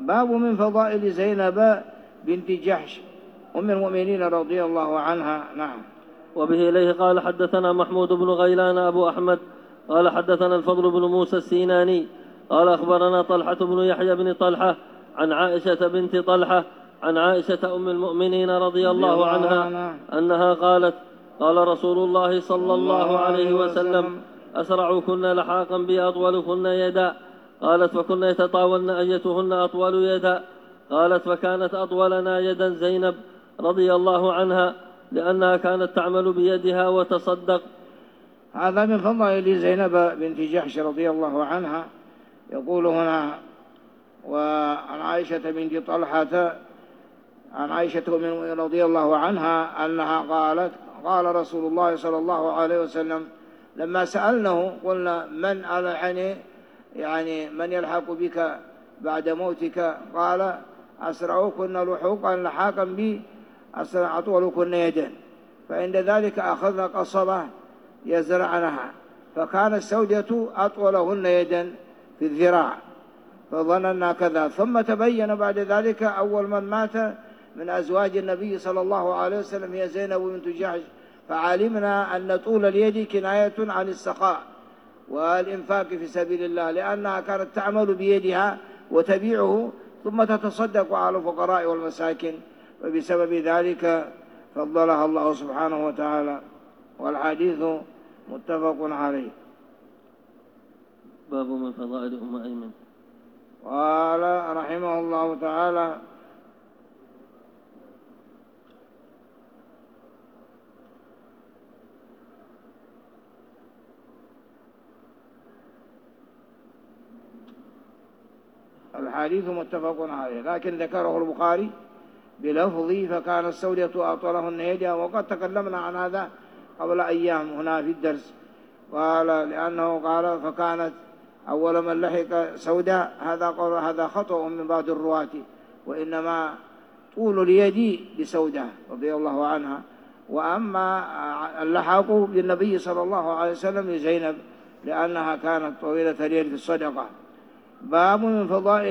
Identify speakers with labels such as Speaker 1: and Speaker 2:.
Speaker 1: باب من فضائل زينب بنت جحش أم المؤمنين رضي الله عنها. نعم.
Speaker 2: وبه إليه قال حدثنا محمود بن غيلان أبو أحمد قال حدثنا الفضل بن موسى السيناني قال أخبرنا طلحة بن يحيى بن طلحة عن عائشة بنت طلحة عن عائشة أم المؤمنين رضي الله عنها أنها قالت قال رسول الله صلى الله عليه وسلم أسرعكن لحاقا بأطولكن يدا. قالت فكن يتطاولن أيتهن أطول يدا. قالت فكانت أطولنا يدا زينب رضي الله عنها لأنها كانت تعمل بيدها وتصدق.
Speaker 1: هذا من فضائل زينب بنت جحش رضي الله عنها. يقول هنا وعن عائشة بنت طلحة عن عائشة رضي الله عنها أنها قالت قال رسول الله صلى الله عليه وسلم لما سألناه قلنا من يعني من يلحق بك بعد موتك؟ قال أسرعكن لحوقا لحاقا بي أسرع أطولكن يدا. فعند ذلك أخذنا قصبة يزرعنها فكان السودة أطولهن يدا في الذراع فظننا كذا. ثم تبين بعد ذلك أول من مات من أزواج النبي صلى الله عليه وسلم هي زينب بنت جحش. فعلمنا أن طول اليد كناية عن السخاء والإنفاق في سبيل الله لأنها كانت تعمل بيدها وتبيعه ثم تتصدق على الفقراء والمساكين وبسبب ذلك فضلها الله سبحانه وتعالى. والحديث متفق عليه.
Speaker 2: باب من فضائل أم أيمن.
Speaker 1: قال رحمه الله تعالى الحديث متفق عليه لكن ذكره البخاري بلفظ فكان السودة أطولهن يدا. وقد تكلمنا عن هذا قبل أيام هنا في الدرس. قال لأنه قال فكانت أول من لحق سودة هذا خطأ من بعض الرواة وإنما طول اليد لسودة رضي الله عنها. وأما اللحاق بالنبي صلى الله عليه وسلم لزينب لأنها كانت طويلة اليد في الصدقة. باب من فضائل